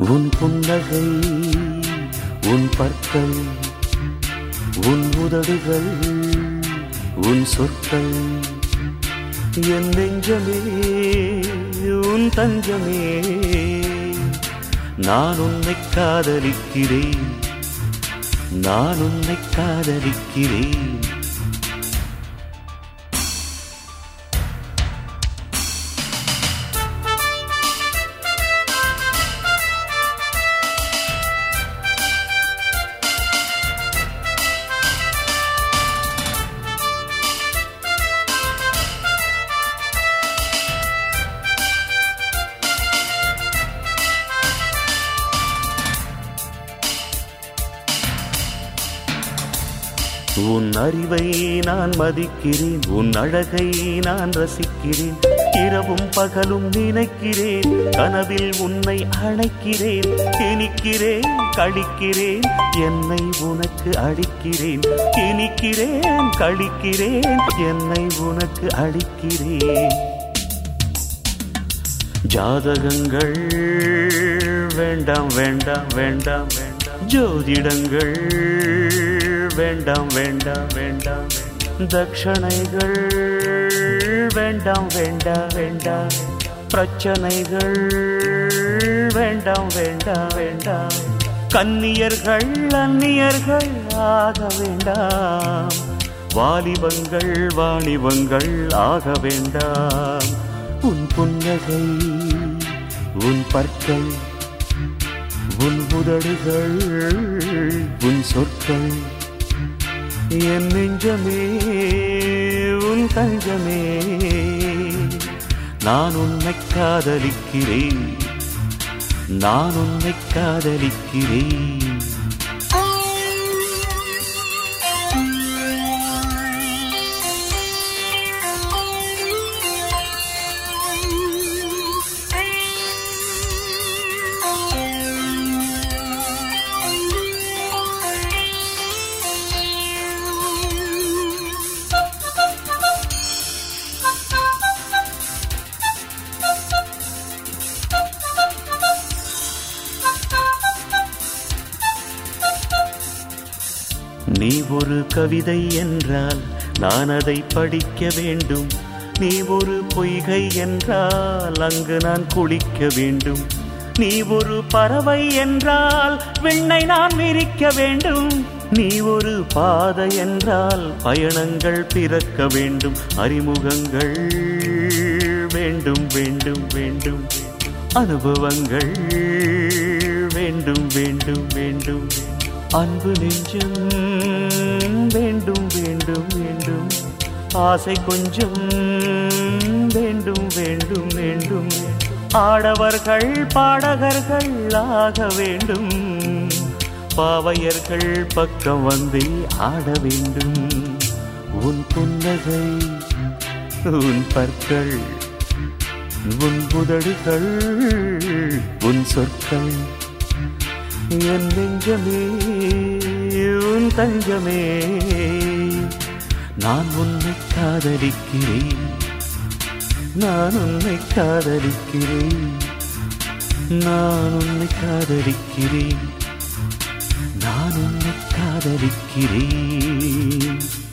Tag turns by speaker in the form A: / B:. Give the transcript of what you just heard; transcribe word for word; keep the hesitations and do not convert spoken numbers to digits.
A: உன் புன்னகை, உன் பற்கள், உன் உதடுகள், உன் சொற்கள், என் நெஞ்சமே உன் தஞ்சமே. நான் உன்னை காதலிக்கிறேன், நான் உன்னை காதலிக்கிறேன். உன் அறிவை நான் மதிக்கிறேன், உன் அழகை நான் ரசிக்கிறேன். இரவும் பகலும் நினைக்கிறேன், கனவில் உன்னை அழைக்கிறேன். இனிக்கிறேன், கழிக்கிறேன், என்னை உனக்கு அளிக்கிறேன். இனிக்கிறேன், கழிக்கிறேன், என்னை உனக்கு அளிக்கிறேன். ஜாதகங்கள் வேண்டாம் வேண்டாம் வேண்டாம் வேண்டாம், ஜோதிடங்கள் வேண்டாம் வேண்டாம் வேண்டாம், தட்சணைகள் வேண்டாம் வேண்டாம் வேண்டாம், பிரச்சனைகள் வேண்டாம் வேண்டாம் வேண்டாம், கன்னியர்கள் அந்நியர்கள் ஆக வேண்டாம், வாலிபங்கள் வாலிபங்கள் ஆக வேண்டாம். உன் புன்னகை, உன் பற்கள், உன் உதடுகள், உன் சொற்கள், என் நெஞ்சமே உன் தஞ்சமே. நான் உன்னை காதலிக்கிறேன், நான் உன்னை காதலிக்கிறேன். நீ ஒரு கவிதை என்றால் நான் அதை படிக்க வேண்டும். நீ ஒரு பொய்கை என்றால் அங்கு நான் குளிக்க வேண்டும். நீ ஒரு பறவை என்றால் விண்ணை நான் விரிக்க வேண்டும். நீ ஒரு பாதை என்றால் பயணங்கள் பிறக்க வேண்டும். அறிமுகங்கள் வேண்டும் வேண்டும் வேண்டும், அனுபவங்கள் வேண்டும் வேண்டும் வேண்டும், அன்பு நெஞ்சம் வேண்டும் வேண்டும் வேண்டும், ஆசை கொஞ்சம் வேண்டும் வேண்டும் வேண்டும், ஆடவர்கள் பாடகர்கள் ஆக வேண்டும். பாவையர்கள் பக்கம் வந்து ஆட வேண்டும். உன் புன்னகை, உன் பற்கள், உன் உதடுகள், உன் சொற்கள், என் நெஞ்சமே உன் தஞ்சமே. நான் உன்னை காதலிக்கிறேன், நான் உன்னை காதலிக்கிறேன், நான் உன்னை காதலிக்கிறேன், நான் உன்னை காதலிக்கிறேன்.